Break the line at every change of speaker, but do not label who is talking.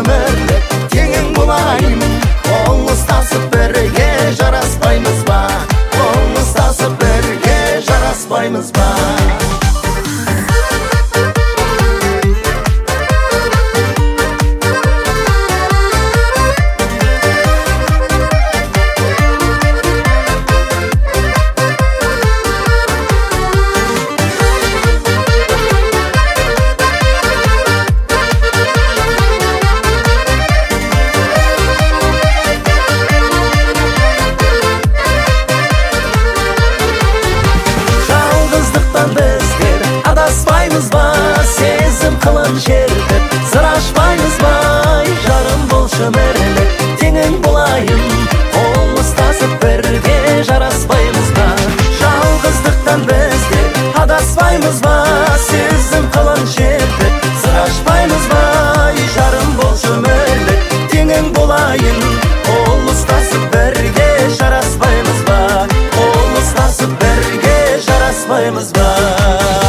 өмірлік теңің болайын. Қол ұстасып бірге жараспаймыз ба? Қол ұстасып бірге жараспаймыз ба? Адаспаймыз ба, сезім қылын жердіп сыр ашпаймыз ба? Жарым болшы өмірлік теңің болайын. Қол ұстасып бірге жараспаймыз ба? Жалғыздықтан біздер адаспаймыз ба, сезім қылын жердіп сыр ашпаймыз ба? Жарым болшы өмірлік теңің болайын. Қол ұстасып бірге жараспаймыз ба? Қол ұстасып бірге жараспаймыз ба?